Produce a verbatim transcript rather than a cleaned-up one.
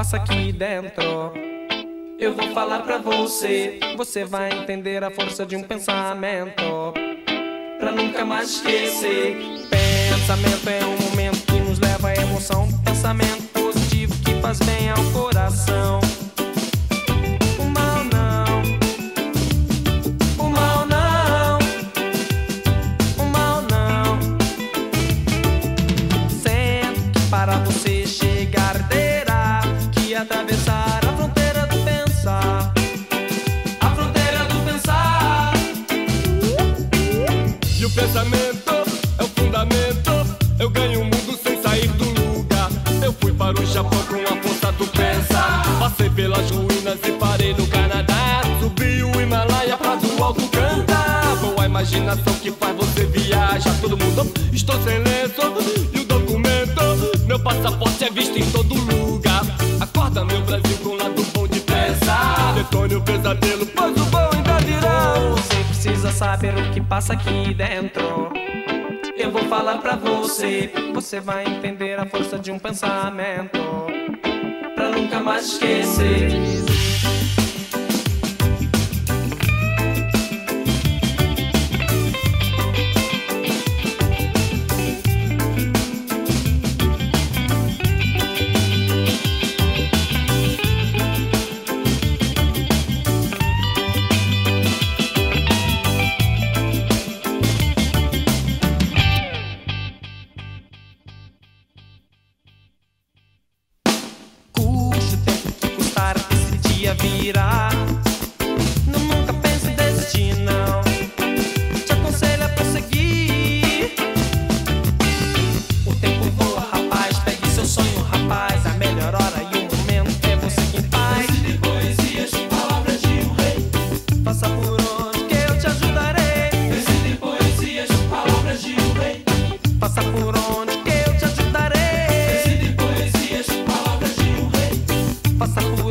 passa aqui dentro. Eu vou falar pra você, você vai entender a força de um pensamento, pra nunca mais esquecer. Pensamento é um momento que nos leva à emoção. Pensamento positivo que faz bem ao coração. O mal não, o mal não, o mal não. Sendo que para você chegar terá que atravessar a fronteira do pensar. A fronteira do pensar. E o pensamento é o fundamento. Eu ganho o mundo sem sair do lugar. Eu fui para o Japão com a força do pensar. Passei pelas ruínas e parei no Canadá. Subi o Himalaia pra do alto cantar. Boa imaginação que faz você viajar. Todo mundo, estou sem lenço e o documento. Meu passaporte é visto em todo lugar. Acorda meu Brasil com o lado bom de pensar. Detone o pesadelo, pois o bom ainda virá. Você precisa saber o que passa aqui dentro. Eu vou falar pra você, você vai entender a força de um pensamento, pra nunca mais esquecer. Virar. Não, nunca pense em desistir, não. Te aconselho a prosseguir. O tempo voa, rapaz. Pegue seu sonho, rapaz. A melhor hora e o momento é você quem faz. Recite poesias, palavras de um rei. Passa por onde que eu te ajudarei. Recite poesias, palavras de um rei. Passa por onde que eu te ajudarei. Recite poesias, palavras de um rei. Passa por